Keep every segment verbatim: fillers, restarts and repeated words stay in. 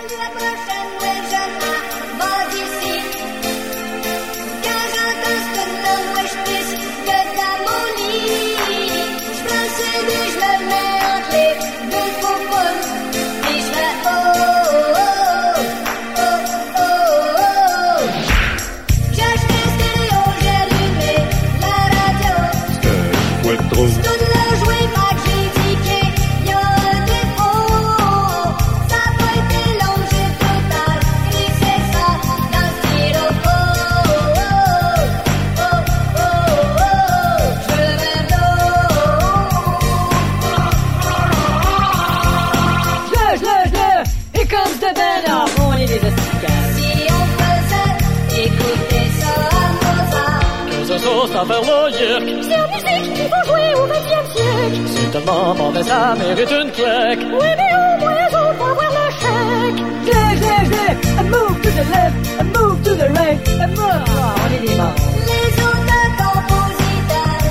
Ça fait logique. C'est la musique qu'il faut jouer au vingtième siècle. C'est tellement mauvais, ça mérite une claque. Oui, mais au moins on va avoir le chèque. Clac, clac, clac. A move to the left, a move to the right, a move. Oh, on est des morts. Les autres compositeurs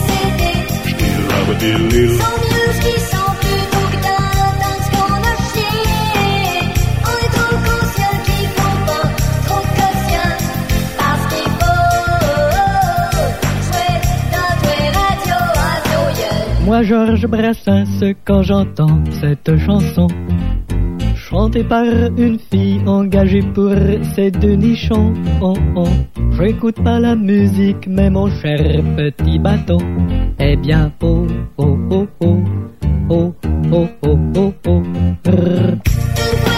décédés sont mieux ce qu'ils sont plutôt que d'entendre ce qu'on a chié. On est trop conscient qu'il faut pas trop de quotient parce qu'il faut moi, Georges Brassens, quand j'entends cette chanson chantée par une fille engagée pour ses deux nichons, oh, oh. J'écoute pas la musique, mais mon cher petit bâton, eh bien, oh, oh, oh, oh, oh, oh, oh, oh, oh, oh.